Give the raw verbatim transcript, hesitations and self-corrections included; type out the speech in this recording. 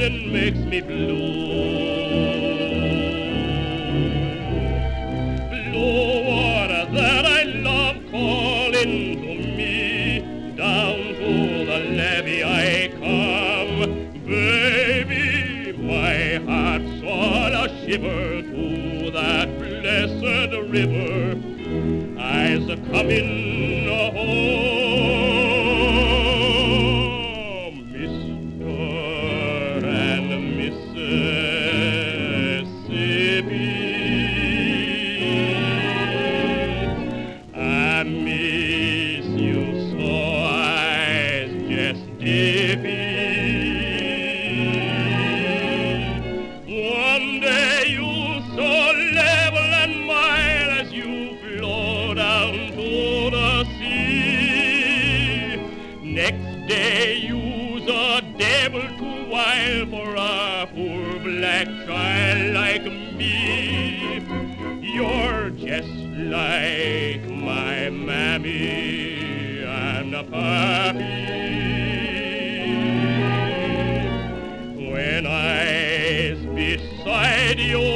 feeling makes me blue. Blue water that I love calling to me, down to the levee I come. Baby, my heart's all a shiver to that blessed river. I's a coming home, Mister and Mississippi. I miss you so I's just dippy. One day you so level and mild as you flow down to the sea. Next day you's a devil too wild for a poor black child like me. You're just like my mammy and a pappy. When I's beside you,